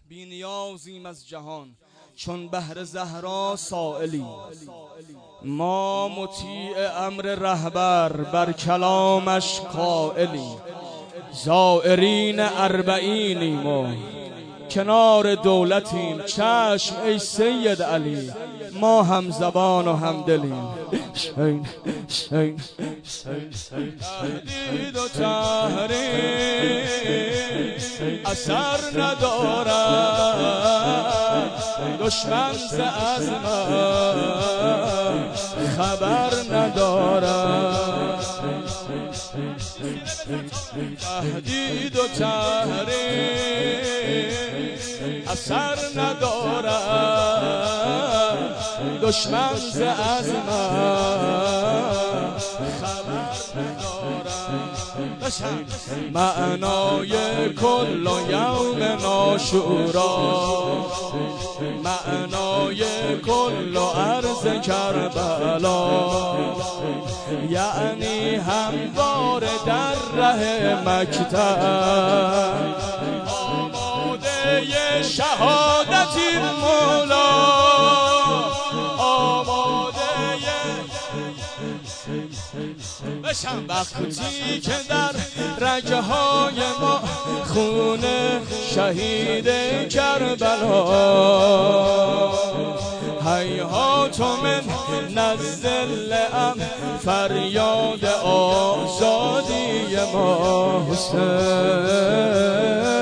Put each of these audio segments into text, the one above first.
بی نیازیم از جهان چون بحر زهرا سائلی. ما مطیع امر رهبر بر کلامش قائلی. زائرین اربعینیم و کنار دولتیم. چشم ای سید علی ما هم زبان و هم دلیم. تهدید و تحریم اثر ندارد، دشمن ز عزمم خبر ندارد. تهدید و تحریم اثر ندارد، دشمن ز عزمم خبر ندارد. معنای کل یوم عاشورا، معنای کل عرض کربلا، یعنی هموار در ره مکتب آماده شهادتی مولا، آماده بشم وقتی که در رگه های ما خون شهید کربلا. هیهات من نزل ام فریاد آزادی ما حسین.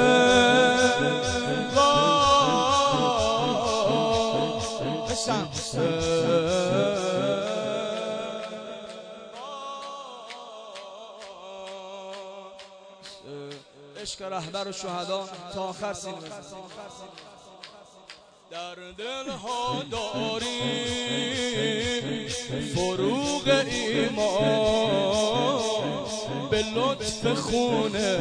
عشق رهبر و شهدا تا آخر سین بزن. در دلها داریم فروغ ایمان، به لطف خونه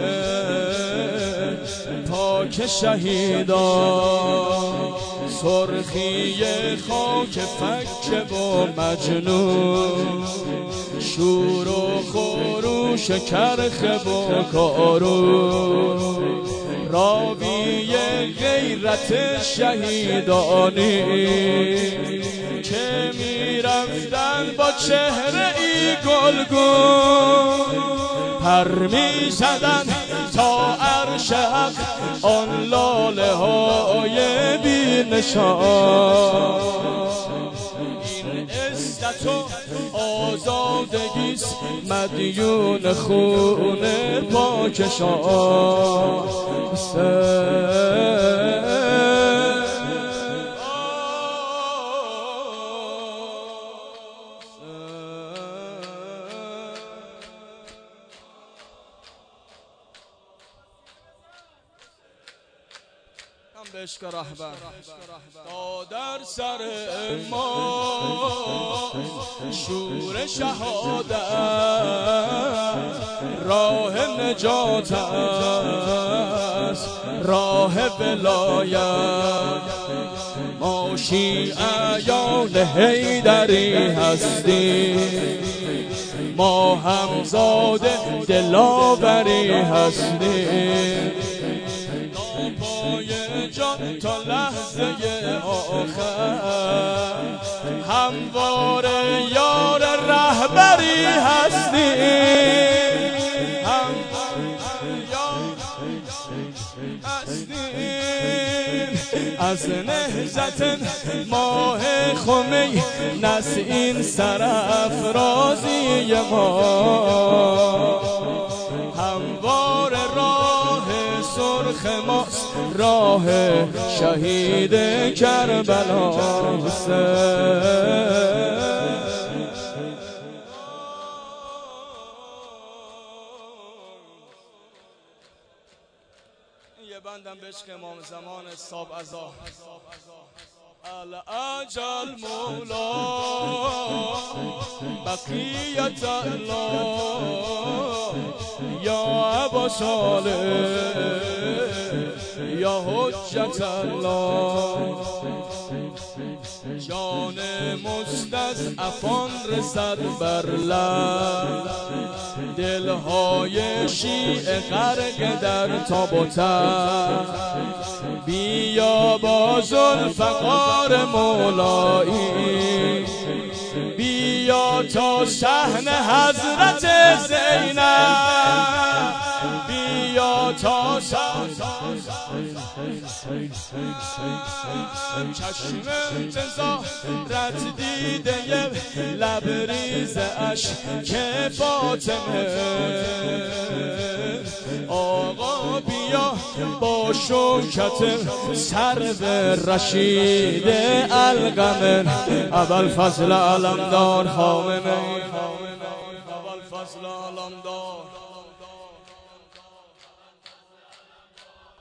پاک شهیدان، سرخی خاک فک و مجنون، شور و خروش کرخ و کارون، راوی غیرت شهیدانی که میرفتن با چهره ای گلگون، پر میزدن تا عرش حق آن لاله های بی نشان. این عزت و آزادگیست مدیون خون پاکشان. به عشق رهبر تا در سر ما شور شهادت، راه نجات است راه ولایت. ما شیعیان حیدری هستیم، ما همزاد دلاوری هستیم. جان تا لحظه آخر هموار یار رهبری هستیم، از نهضت ماه خمینی نسیم سرافرازی ما، هموار راه سرخ ماست راه شهید کربلا حسین. یه بندم به عشق امام زمان صاحب عزا. العجل مولا بقیت الله یا ابا صالح یا حجت الله. جان مستضعفان رسد بر لب، دلهای شیعه غرق در تاب و تب. بیا با ذوالفقار مولایی، بیا تا صحن حضرت زینب، بیا تا چشم انتظارت دیده لبریز اشک فاطمه. آقا بیا با شوکت سرو رشید القمر، ابوالفضل علمدار خامنه‌ای، ابوالفضل علمدار.